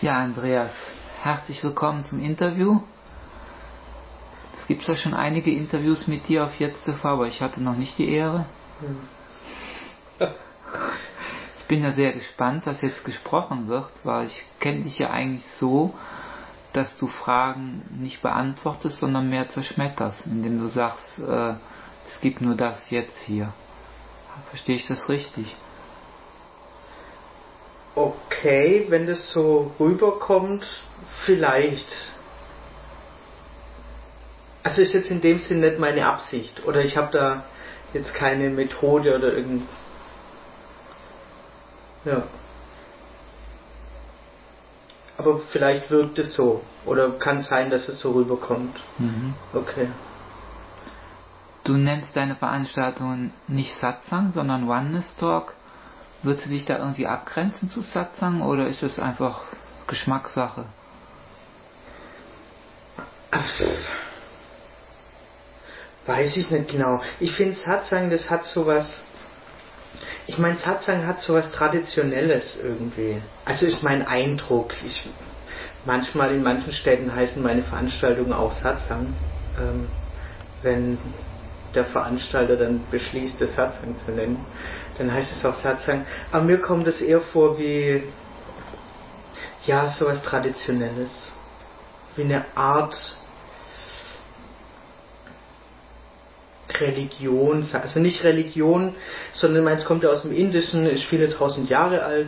Ja, Andreas, herzlich willkommen zum Interview. Es gibt ja schon einige Interviews mit dir auf Jetzt TV, aber ich hatte noch nicht die Ehre. Ich bin ja sehr gespannt, was jetzt gesprochen wird, weil ich kenne dich ja eigentlich so, dass du Fragen nicht beantwortest, sondern mehr zerschmetterst, indem du sagst, es gibt nur das jetzt hier. Verstehe ich das richtig? Okay, wenn das so rüberkommt, vielleicht. Also ist jetzt in dem Sinn nicht meine Absicht. Oder ich habe da jetzt keine Methode oder irgend... Ja. Aber vielleicht wirkt es so. Oder kann sein, dass es so rüberkommt. Mhm. Okay. Du nennst deine Veranstaltungen nicht Satsang, sondern Oneness Talk. Würdest du dich da irgendwie abgrenzen zu Satsang oder ist es einfach Geschmackssache? Weiß ich nicht genau. Ich finde Satsang, das hat sowas... Ich meine, Satsang hat sowas Traditionelles irgendwie. Also ist mein Eindruck. Manchmal in manchen Städten heißen meine Veranstaltungen auch Satsang. Wenn der Veranstalter dann beschließt, das Satsang zu nennen, dann heißt es auch Satsang. Aber mir kommt es eher vor wie, ja, sowas Traditionelles. Wie eine Art Religion, also nicht Religion, sondern es kommt ja aus dem Indischen, ist viele tausend Jahre alt.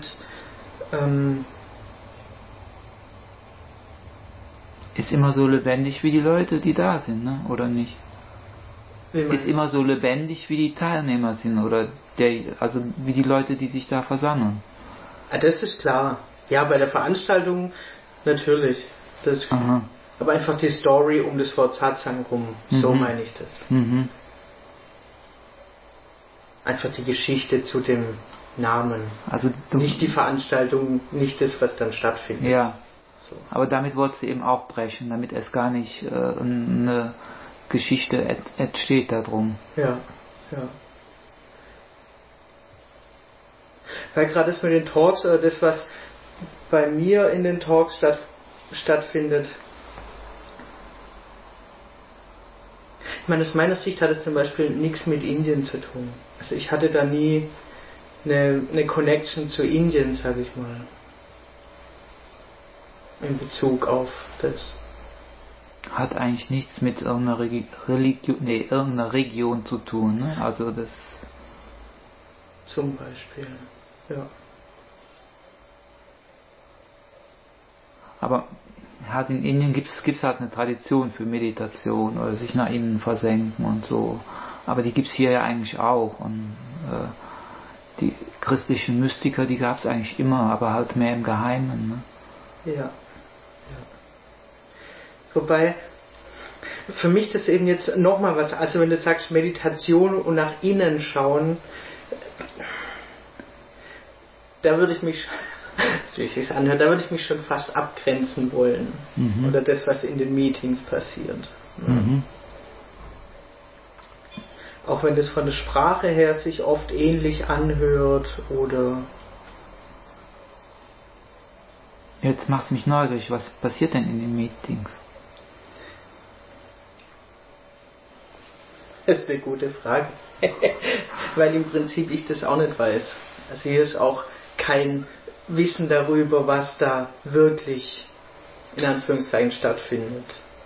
Ist immer so lebendig wie die Leute, die da sind, ne? Oder nicht? Ist immer so lebendig wie die Teilnehmer sind, oder also wie die Leute, die sich da versammeln. Ah, das ist klar. Ja, bei der Veranstaltung natürlich. Das ist klar. Aber einfach die Story um das Wort Satsang rum, so meine ich das. Mhm. Einfach die Geschichte zu dem Namen. Also nicht die Veranstaltung, nicht das, was dann stattfindet. Ja. So. Aber damit wolltest du eben auch brechen, damit es gar nicht eine Geschichte entsteht darum. Ja, ja. Weil gerade das mit den Talks, oder das, was bei mir in den Talks stattfindet, ich meine, aus meiner Sicht hat es zum Beispiel nichts mit Indien zu tun. Also ich hatte da nie eine Connection zu Indien, sage ich mal. In Bezug auf das. Hat eigentlich nichts mit irgendeiner irgendeiner Region zu tun, ne? Also das... Zum Beispiel, ja. Aber halt in Indien gibt's halt eine Tradition für Meditation oder sich nach innen versenken und so. Aber die gibt's hier ja eigentlich auch. Und die christlichen Mystiker, die gab's eigentlich immer, aber halt mehr im Geheimen. Ne? Ja. Wobei, für mich das eben jetzt nochmal was, also wenn du sagst Meditation und nach innen schauen, da würde ich mich, wie es sich anhört, da würde ich mich schon fast abgrenzen wollen. Oder das, was in den Meetings passiert. Mhm. Auch wenn das von der Sprache her sich oft ähnlich anhört oder... Jetzt macht's mich neugierig, was passiert denn in den Meetings? Das ist eine gute Frage. Weil im Prinzip ich das auch nicht weiß. Also hier ist auch kein Wissen darüber, was da wirklich in Anführungszeichen stattfindet.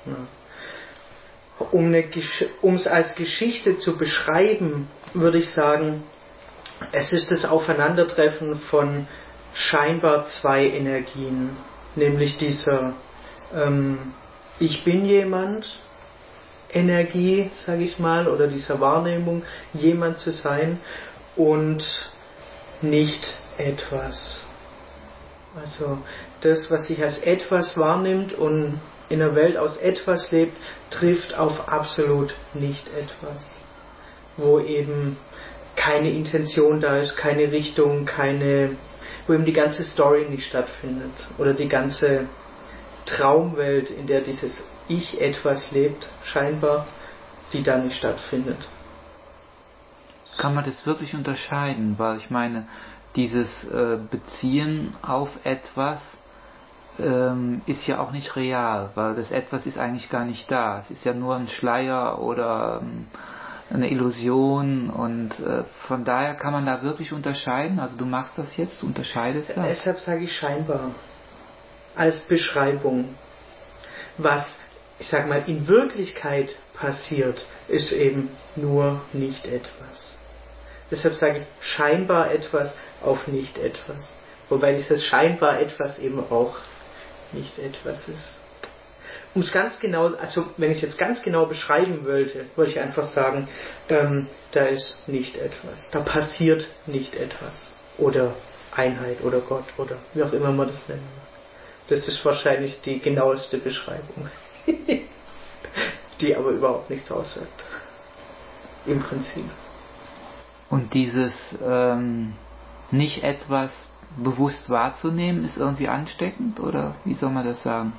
Um es als Geschichte zu beschreiben, würde ich sagen, es ist das Aufeinandertreffen von scheinbar zwei Energien. Nämlich dieser Ich bin jemand Energie, sage ich mal, oder dieser Wahrnehmung, jemand zu sein und nicht etwas. Also das, was sich als etwas wahrnimmt und in der Welt aus etwas lebt, trifft auf absolut nicht etwas. Wo eben keine Intention da ist, keine Richtung, wo eben die ganze Story nicht stattfindet. Oder die ganze Traumwelt, in der dieses Ich etwas lebt, scheinbar, die da nicht stattfindet. Kann man das wirklich unterscheiden? Weil ich meine, dieses Beziehen auf etwas ist ja auch nicht real, weil das Etwas ist eigentlich gar nicht da. Es ist ja nur ein Schleier oder eine Illusion und von daher kann man da wirklich unterscheiden. Also du machst das jetzt, du unterscheidest das. Deshalb sage ich scheinbar als Beschreibung. Was, ich sag mal, in Wirklichkeit passiert, ist eben nur nicht etwas. Deshalb sage ich scheinbar etwas auf nicht etwas. Wobei dieses scheinbar etwas eben auch nicht etwas ist. Um es ganz genau, also wenn ich es jetzt ganz genau beschreiben wollte, würde ich einfach sagen, da ist nicht etwas. Da passiert nicht etwas. Oder Einheit oder Gott oder wie auch immer man das nennen mag. Das ist wahrscheinlich die genaueste Beschreibung. Die aber überhaupt nichts aussagt. Im Prinzip. Und dieses nicht etwas bewusst wahrzunehmen, ist irgendwie ansteckend oder wie soll man das sagen?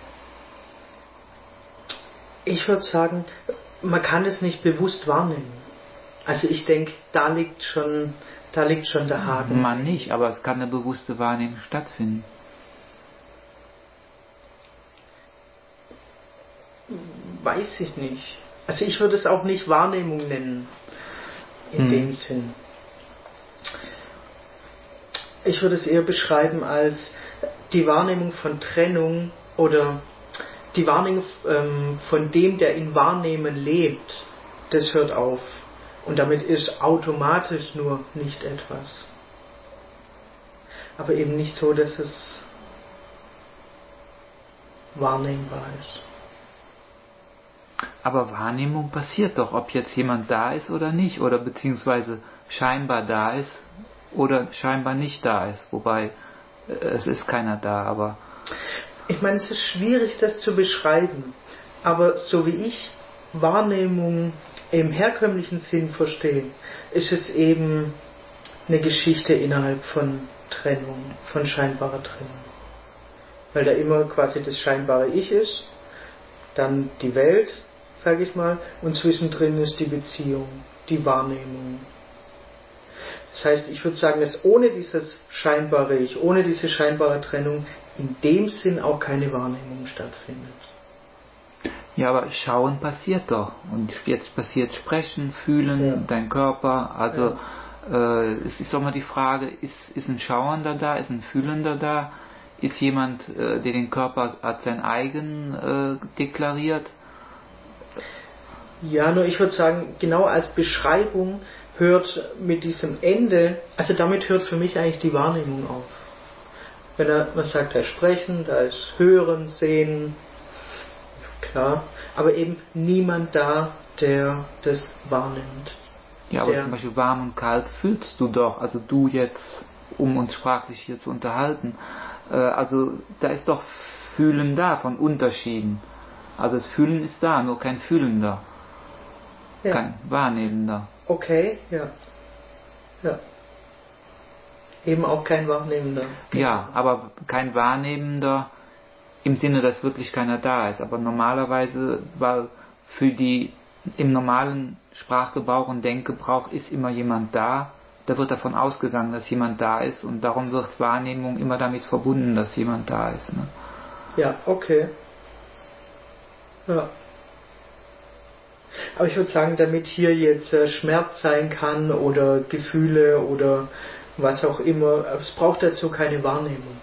Ich würde sagen, man kann es nicht bewusst wahrnehmen. Also ich denke, da liegt schon der Haken. Man nicht, aber es kann eine bewusste Wahrnehmung stattfinden. Weiß ich nicht. Also ich würde es auch nicht Wahrnehmung nennen. In dem Sinn. Ich würde es eher beschreiben als die Wahrnehmung von Trennung oder die Wahrnehmung von dem, der in Wahrnehmen lebt. Das hört auf. Und damit ist automatisch nur nicht etwas. Aber eben nicht so, dass es wahrnehmbar ist. Aber Wahrnehmung passiert doch, ob jetzt jemand da ist oder nicht, oder beziehungsweise scheinbar da ist oder scheinbar nicht da ist. Wobei es ist keiner da, aber... Ich meine, es ist schwierig, das zu beschreiben. Aber so wie ich Wahrnehmung im herkömmlichen Sinn verstehe, ist es eben eine Geschichte innerhalb von Trennung, von scheinbarer Trennung. Weil da immer quasi das scheinbare Ich ist, dann die Welt, sage ich mal, und zwischendrin ist die Beziehung, die Wahrnehmung. Das heißt, ich würde sagen, dass ohne dieses scheinbare Ich, ohne diese scheinbare Trennung, in dem Sinn auch keine Wahrnehmung stattfindet. Ja, aber Schauen passiert doch. Und jetzt passiert Sprechen, Fühlen, dein Körper. Also es ist doch mal die Frage, ist ein Schauender da, ist ein Fühlender da? Ist jemand, der den Körper als sein eigen deklariert? Ja, nur ich würde sagen, genau als Beschreibung hört mit diesem Ende, also damit hört für mich eigentlich die Wahrnehmung auf. Wenn man sagt, da ist Sprechen, da ist Hören, Sehen, klar, aber eben niemand da, der das wahrnimmt. Ja, aber zum Beispiel warm und kalt fühlst du doch, also du jetzt, um uns sprachlich hier zu unterhalten, also da ist doch Fühlen da von Unterschieden. Also das Fühlen ist da, nur kein Fühlender. Ja. Kein Wahrnehmender. Okay, ja. Ja. Eben auch kein Wahrnehmender. Ja, aber kein Wahrnehmender im Sinne, dass wirklich keiner da ist. Aber normalerweise, weil für die im normalen Sprachgebrauch und Denkgebrauch ist immer jemand da, da wird davon ausgegangen, dass jemand da ist und darum wird Wahrnehmung immer damit verbunden, dass jemand da ist. Ne? Ja, okay. Ja. Aber ich würde sagen, damit hier jetzt Schmerz sein kann oder Gefühle oder was auch immer, es braucht dazu keine Wahrnehmung.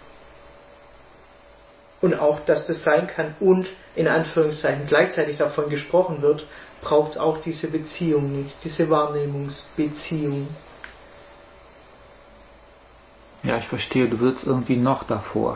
Und auch, dass das sein kann und in Anführungszeichen gleichzeitig davon gesprochen wird, braucht es auch diese Beziehung nicht, diese Wahrnehmungsbeziehung. Ja, ich verstehe, du willst irgendwie noch davor.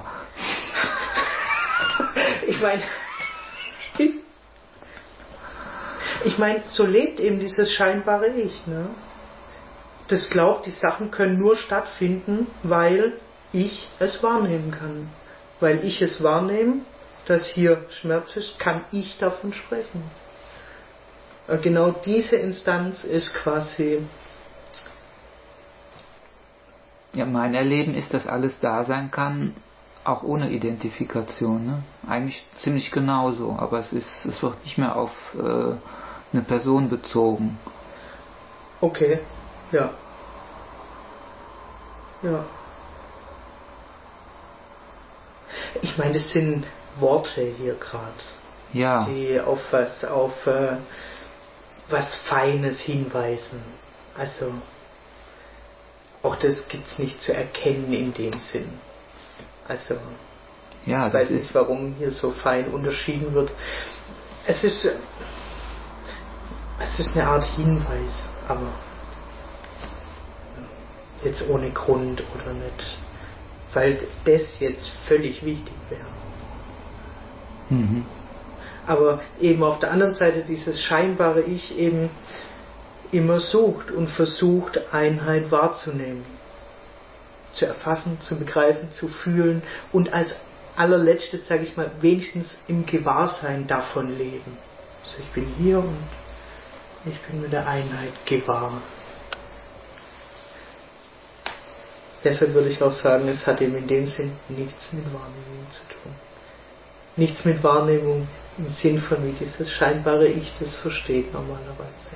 Ich meine, so lebt eben dieses scheinbare Ich. Ne? Das glaubt, die Sachen können nur stattfinden, weil ich es wahrnehmen kann. Weil ich es wahrnehme, dass hier Schmerz ist, kann ich davon sprechen. Genau diese Instanz ist quasi... Ja, mein Erleben ist, dass alles da sein kann, auch ohne Identifikation. Ne? Eigentlich ziemlich genauso, aber es wird nicht mehr auf eine Person bezogen. Okay, ja. Ja. Ich meine, das sind Worte hier gerade, Ja. die auf was Feines hinweisen. Also auch das gibt's nicht zu erkennen in dem Sinn. Also Ja, ich weiß nicht, warum hier so fein unterschieden wird. Es ist eine Art Hinweis, aber jetzt ohne Grund oder nicht, weil das jetzt völlig wichtig wäre. Mhm. Aber eben auf der anderen Seite dieses scheinbare Ich eben immer sucht und versucht, Einheit wahrzunehmen, zu erfassen, zu begreifen, zu fühlen und als allerletztes, sage ich mal, wenigstens im Gewahrsein davon leben. Also ich bin hier und ich bin mit der Einheit gewahr. Deshalb würde ich auch sagen, es hat eben in dem Sinn nichts mit Wahrnehmung zu tun. Nichts mit Wahrnehmung im Sinn von, wie dieses scheinbare Ich das versteht normalerweise.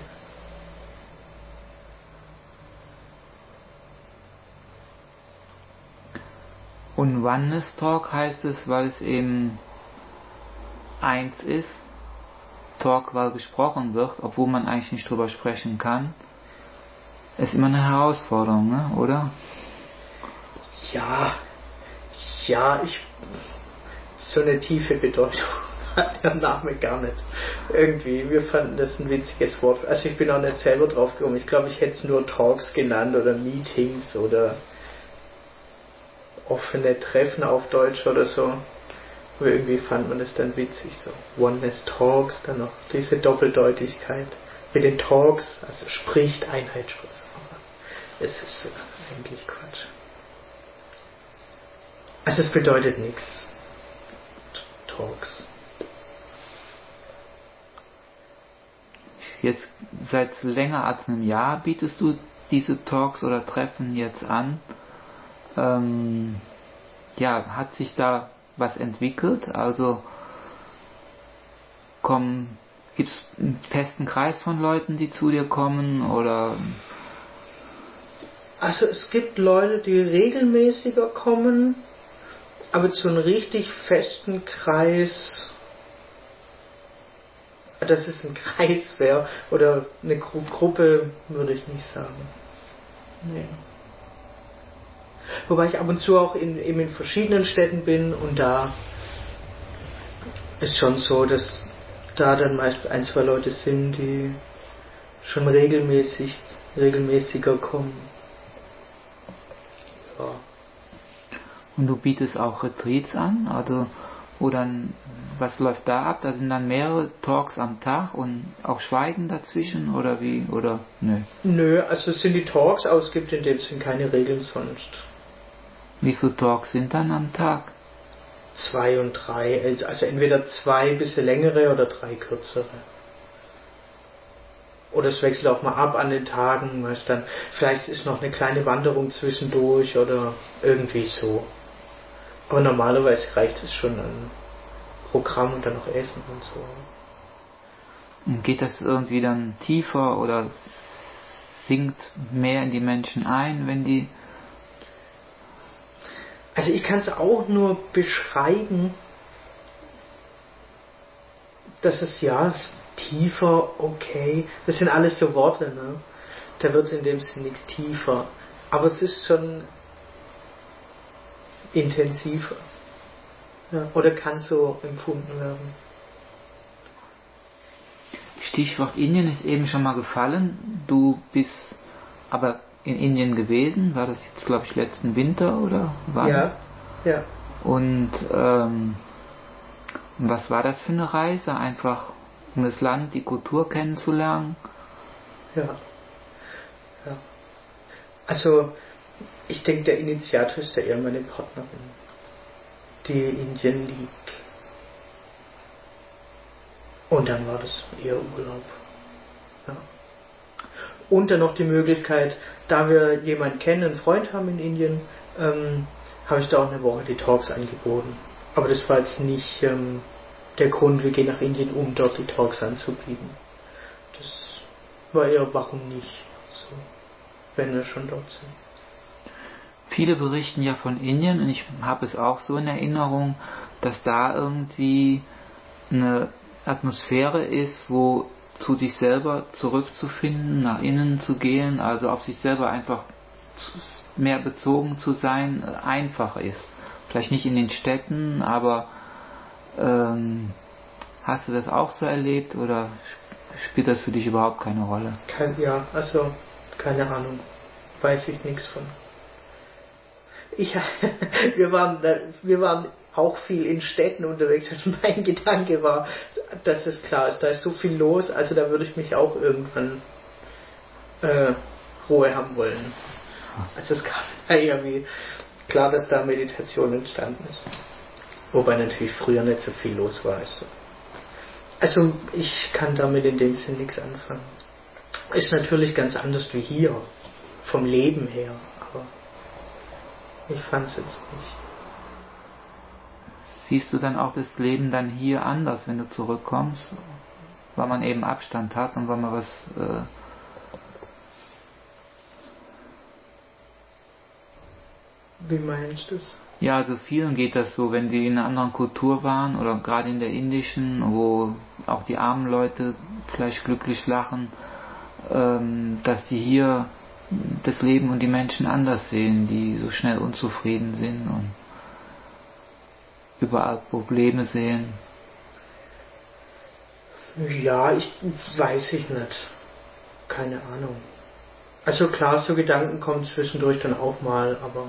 Und Oneness Talk heißt es, weil es eben eins ist, Talk, weil gesprochen wird, obwohl man eigentlich nicht drüber sprechen kann, ist immer eine Herausforderung, ne? Oder? Ja, so eine tiefe Bedeutung hat der Name gar nicht. Irgendwie, wir fanden das ein witziges Wort. Also ich bin auch nicht selber drauf gekommen. Ich glaube, ich hätte es nur Talks genannt oder Meetings oder offene Treffen auf Deutsch oder so. Aber irgendwie fand man das dann witzig, so Oneness Talks, dann noch diese Doppeldeutigkeit. Mit den Talks, also spricht, Einheit spricht. Es ist eigentlich Quatsch. Also es bedeutet nichts. Talks. Jetzt seit länger als einem Jahr bietest du diese Talks oder Treffen jetzt an. Hat sich da was entwickelt? Also gibt es einen festen Kreis von Leuten, die zu dir kommen, oder? Also es gibt Leute, die regelmäßiger kommen, aber zu einem richtig festen Kreis, dass es ein Kreis wäre oder eine Gruppe, würde ich nicht sagen. Nee. Wobei ich ab und zu auch eben in verschiedenen Städten bin und da ist schon so, dass da dann meist ein, zwei Leute sind, die schon regelmäßiger kommen. Ja. Und du bietest auch Retreats an, also was läuft da ab? Da sind dann mehrere Talks am Tag und auch Schweigen dazwischen oder wie? Oder nö? Nö, also es sind die Talks, aber es gibt in dem Sinn keine Regeln sonst. Wie viele Talks sind dann am Tag? 2 und 3, also entweder 2 bisschen längere oder 3 kürzere. Oder es wechselt auch mal ab an den Tagen, weißt dann, vielleicht ist noch eine kleine Wanderung zwischendurch oder irgendwie so. Aber normalerweise reicht es schon an Programm und dann noch Essen und so. Und geht das irgendwie dann tiefer oder sinkt mehr in die Menschen ein, wenn die... Also ich kann es auch nur beschreiben, dass es tiefer, okay, das sind alles so Worte, ne? Da wird in dem Sinne nichts tiefer. Aber es ist schon intensiver. Ja, oder kann so empfunden werden. Stichwort Indien ist eben schon mal gefallen. Du bist aber in Indien gewesen. War das jetzt, glaube ich, letzten Winter oder wann? Ja. Und was war das für eine Reise? Einfach um das Land, die Kultur kennenzulernen? Ja. Also, ich denke, der Initiator ist ja eher meine Partnerin, die Indien liebt. Und dann war das eher Urlaub. Ja. Und dann noch die Möglichkeit, da wir jemanden kennen, einen Freund haben in Indien, habe ich da auch eine Woche die Talks angeboten. Aber das war jetzt nicht der Grund, wir gehen nach Indien, um dort die Talks anzubieten. Das war eher, warum nicht, so, wenn wir schon dort sind. viele berichten ja von Indien und ich habe es auch so in Erinnerung, dass da irgendwie eine Atmosphäre ist, wo zu sich selber zurückzufinden, nach innen zu gehen, also auf sich selber einfach mehr bezogen zu sein, einfach ist. Vielleicht nicht in den Städten, aber hast du das auch so erlebt oder spielt das für dich überhaupt keine Rolle? Also keine Ahnung, weiß ich nichts von. Wir waren auch viel in Städten unterwegs und mein Gedanke war, dass es klar ist, da ist so viel los, also da würde ich mich auch irgendwann Ruhe haben wollen. Also es kam irgendwie klar, dass da Meditation entstanden ist. Wobei natürlich früher nicht so viel los war. Also ich kann damit in dem Sinn nichts anfangen. Ist natürlich ganz anders wie hier, vom Leben her, aber ich fand es jetzt nicht. Siehst du dann auch das Leben dann hier anders, wenn du zurückkommst? Weil man eben Abstand hat und weil man was... Wie meinst du das? Ja, also vielen geht das so, wenn sie in einer anderen Kultur waren oder gerade in der indischen, wo auch die armen Leute vielleicht glücklich lachen, dass die hier das Leben und die Menschen anders sehen, die so schnell unzufrieden sind und überall Probleme sehen. Ja, weiß ich nicht. Keine Ahnung. Also klar, so Gedanken kommen zwischendurch dann auch mal, aber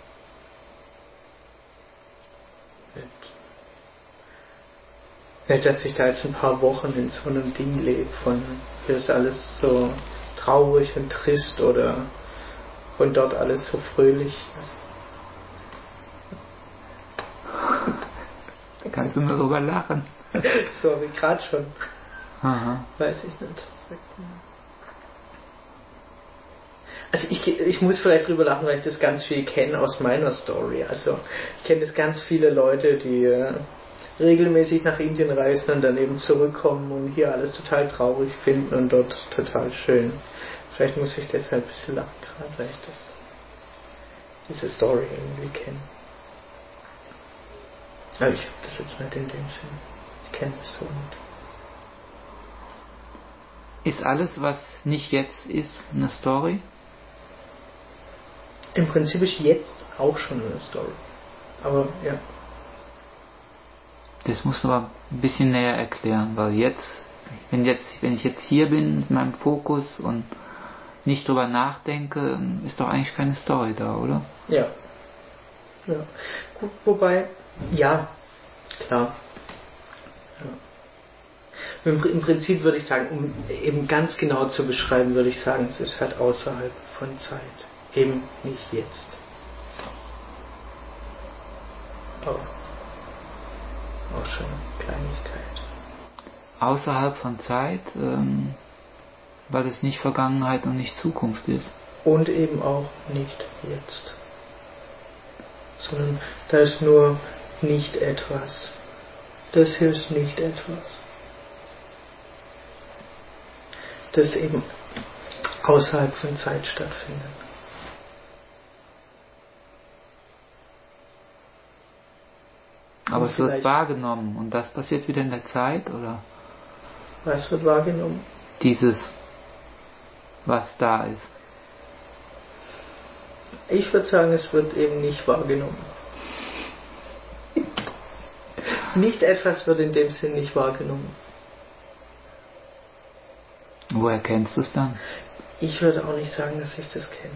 nicht, dass ich da jetzt ein paar Wochen in so einem Ding lebe von hier ist alles so traurig und trist oder von dort alles so fröhlich. Kannst du nur drüber lachen? So wie gerade schon. Aha. Weiß ich nicht. Also ich muss vielleicht drüber lachen, weil ich das ganz viel kenne aus meiner Story. Also ich kenne das ganz viele Leute, die regelmäßig nach Indien reisen und dann eben zurückkommen und hier alles total traurig finden und dort total schön. Vielleicht muss ich deshalb ein bisschen lachen gerade, weil ich diese Story irgendwie kenne. Aber ich habe das jetzt nicht in dem Sinn. Ich kenne es so nicht. Ist alles, was nicht jetzt ist, eine Story? Im Prinzip ist jetzt auch schon eine Story. Aber ja. Das musst du aber ein bisschen näher erklären, weil wenn ich jetzt hier bin mit meinem Fokus und nicht drüber nachdenke, ist doch eigentlich keine Story da, oder? Ja. Gut, wobei, ja, klar. Ja. Im Prinzip würde ich sagen, um eben ganz genau zu beschreiben, würde ich sagen, es ist halt außerhalb von Zeit. Eben nicht jetzt. Aber auch schon eine Kleinigkeit. Außerhalb von Zeit, weil es nicht Vergangenheit und nicht Zukunft ist. Und eben auch nicht jetzt. Sondern da ist nur nicht etwas. Das hier ist nicht etwas. Das eben außerhalb von Zeit stattfindet. Aber es wird wahrgenommen und das passiert wieder in der Zeit, oder? Was wird wahrgenommen? Dieses, was da ist. Ich würde sagen, es wird eben nicht wahrgenommen. Nicht etwas wird in dem Sinn nicht wahrgenommen. Woher kennst du es dann? Ich würde auch nicht sagen, dass ich das kenne.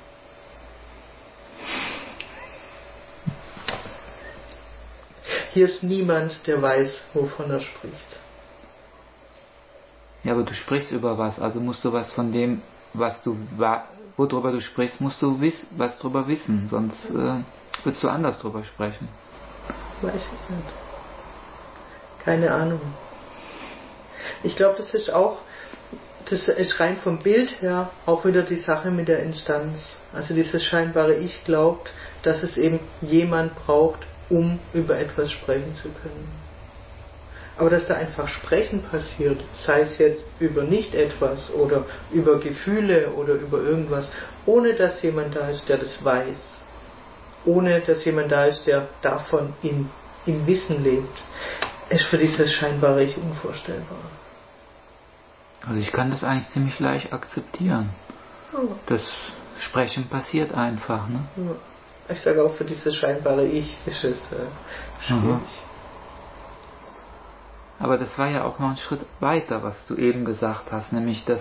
Hier ist niemand, der weiß, wovon er spricht. Ja, aber du sprichst über was, also musst du was von dem, worüber du sprichst, musst du was drüber wissen, sonst würdest du anders drüber sprechen. Weiß ich nicht. Keine Ahnung. Ich glaube, das ist rein vom Bild her auch wieder die Sache mit der Instanz. Also dieses scheinbare Ich glaubt, dass es eben jemand braucht, um über etwas sprechen zu können. Aber dass da einfach Sprechen passiert, sei es jetzt über nicht etwas oder über Gefühle oder über irgendwas, ohne dass jemand da ist, der das weiß, ohne dass jemand da ist, der davon im Wissen lebt, ist für dieses scheinbare Ich unvorstellbar. Also ich kann das eigentlich ziemlich leicht akzeptieren. Oh. Das Sprechen passiert einfach, ne? Ja. Ich sage auch, für dieses scheinbare Ich ist es schwierig. Aber das war ja auch noch ein Schritt weiter, was du eben gesagt hast, nämlich dass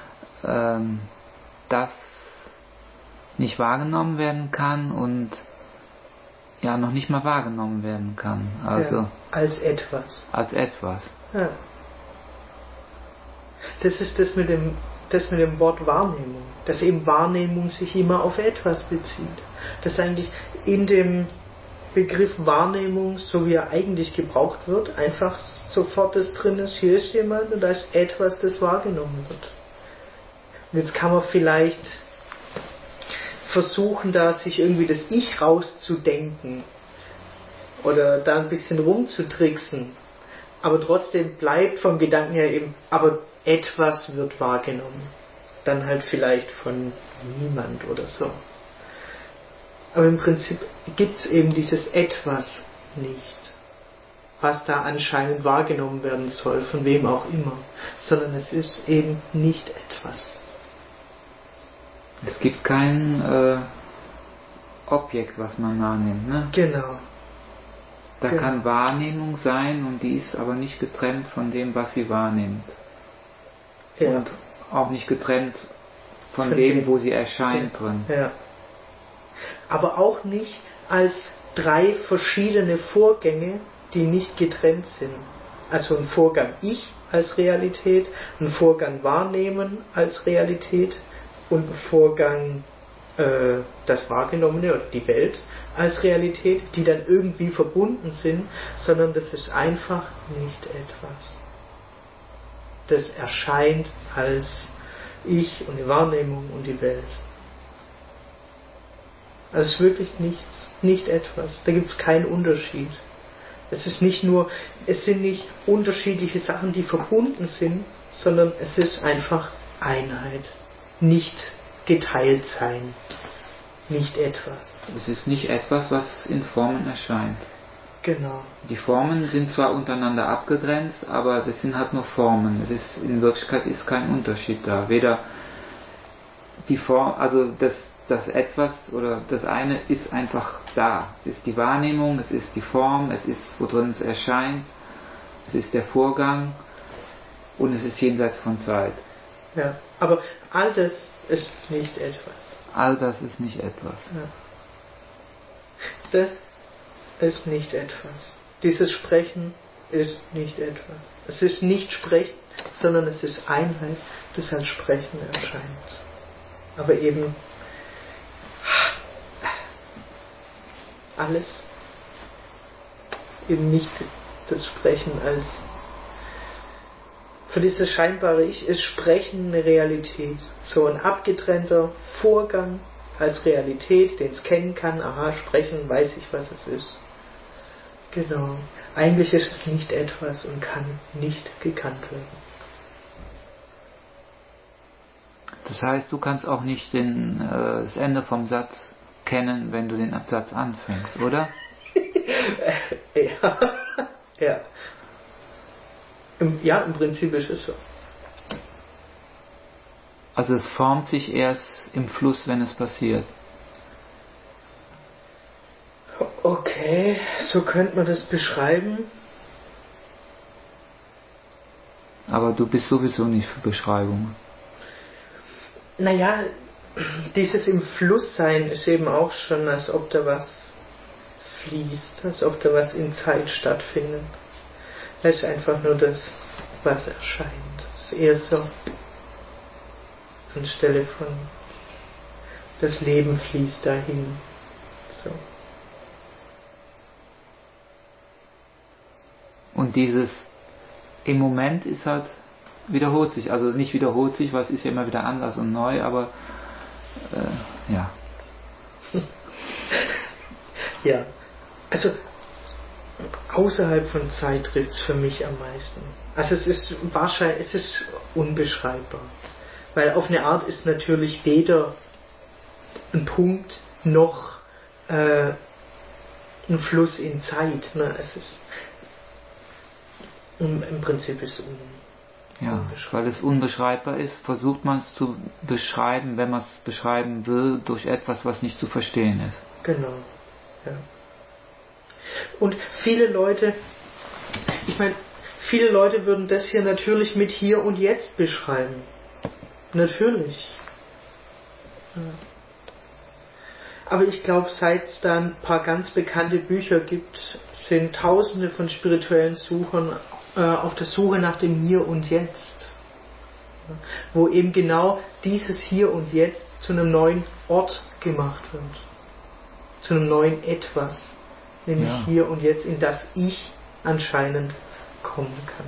das nicht wahrgenommen werden kann und ja noch nicht mal wahrgenommen werden kann. Also ja, als etwas. Als etwas. Ja. Das ist das mit dem Wort Wahrnehmung, dass eben Wahrnehmung sich immer auf etwas bezieht. Dass eigentlich in dem Begriff Wahrnehmung, so wie er eigentlich gebraucht wird, einfach sofort das drin ist, hier ist jemand und da ist etwas, das wahrgenommen wird. Und jetzt kann man vielleicht versuchen, da sich irgendwie das Ich rauszudenken oder da ein bisschen rumzutricksen, aber trotzdem bleibt vom Gedanken her eben, aber etwas wird wahrgenommen. Dann halt vielleicht von niemand oder so. Aber im Prinzip gibt es eben dieses Etwas nicht, was da anscheinend wahrgenommen werden soll, von wem auch immer, sondern es ist eben nicht etwas. Es gibt kein Objekt, was man wahrnimmt, ne? Genau. Da kann Wahrnehmung sein und die ist aber nicht getrennt von dem, was sie wahrnimmt. Ja. Und auch nicht getrennt von dem, wo sie erscheint drin. Ja. Aber auch nicht als 3 verschiedene Vorgänge, die nicht getrennt sind. Also ein Vorgang Ich als Realität, ein Vorgang Wahrnehmen als Realität und ein Vorgang das Wahrgenommene oder die Welt als Realität, die dann irgendwie verbunden sind, sondern das ist einfach nicht etwas. Das erscheint als Ich und die Wahrnehmung und die Welt. Also es ist wirklich nichts, nicht etwas. Da gibt es keinen Unterschied. Es sind nicht unterschiedliche Sachen, die verbunden sind, sondern es ist einfach Einheit. Nicht geteilt sein. Nicht etwas. Es ist nicht etwas, was in Formen erscheint. Genau. Die Formen sind zwar untereinander abgegrenzt, aber das sind halt nur Formen. In Wirklichkeit ist kein Unterschied da. Weder die Form, also das etwas oder das eine ist einfach da. Es ist die Wahrnehmung, es ist die Form, es ist, worin es erscheint, es ist der Vorgang und es ist jenseits von Zeit. Ja, aber all das ist nicht etwas. All das ist nicht etwas. Ja. Das ist nicht etwas. Dieses Sprechen ist nicht etwas. Es ist nicht Sprechen, sondern es ist Einheit, das als Sprechen erscheint. Aber eben alles eben nicht das Sprechen als für dieses scheinbare Ich ist Sprechen eine Realität. So ein abgetrennter Vorgang als Realität, den es kennen kann. Aha, Sprechen, weiß ich, was es ist. Genau. Eigentlich ist es nicht etwas und kann nicht gekannt werden. Das heißt, du kannst auch nicht das Ende vom Satz kennen, wenn du den Absatz anfängst, oder? Ja. Ja, im Prinzip ist es so. Also es formt sich erst im Fluss, wenn es passiert. Okay, so könnte man das beschreiben. Aber du bist sowieso nicht für Beschreibungen. Naja, dieses im Fluss sein ist eben auch schon, als ob da was fließt, als ob da was in Zeit stattfindet. Es ist einfach nur das, was erscheint. Es ist eher so anstelle von das Leben fließt dahin. So. Und dieses im Moment ist halt, wiederholt sich. Also nicht wiederholt sich, weil es ist ja immer wieder anders und neu, aber ja. Ja, also außerhalb von Zeit trifft es für mich am meisten. Also es ist unbeschreibbar. Weil auf eine Art ist natürlich weder ein Punkt noch ein Fluss in Zeit. Ne? Es ist im Prinzip ist es weil es unbeschreibbar ist, versucht man es zu beschreiben, wenn man es beschreiben will, durch etwas, was nicht zu verstehen ist. Genau. Ja. Und viele Leute würden das hier natürlich mit Hier und Jetzt beschreiben. Natürlich. Ja. Aber ich glaube, seit es da ein paar ganz bekannte Bücher gibt, sind Tausende von spirituellen Suchern auf der Suche nach dem Hier und Jetzt. Wo eben genau dieses Hier und Jetzt zu einem neuen Ort gemacht wird. Zu einem neuen Etwas. Nämlich Hier und Jetzt, in das ich anscheinend kommen kann.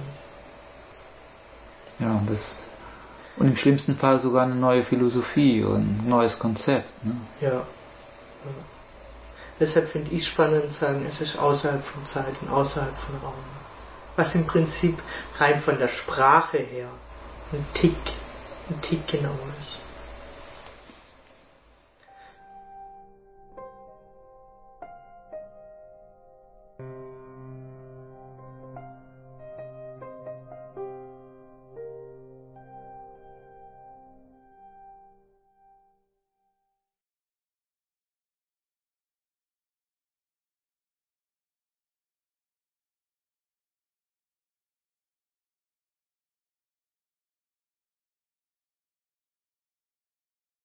Ja, und im schlimmsten Fall sogar eine neue Philosophie und ein neues Konzept. Ne? Ja. Deshalb finde ich spannend zu sagen, es ist außerhalb von Zeit und außerhalb von Raum. Was im Prinzip rein von der Sprache her ein Tick genauer ist.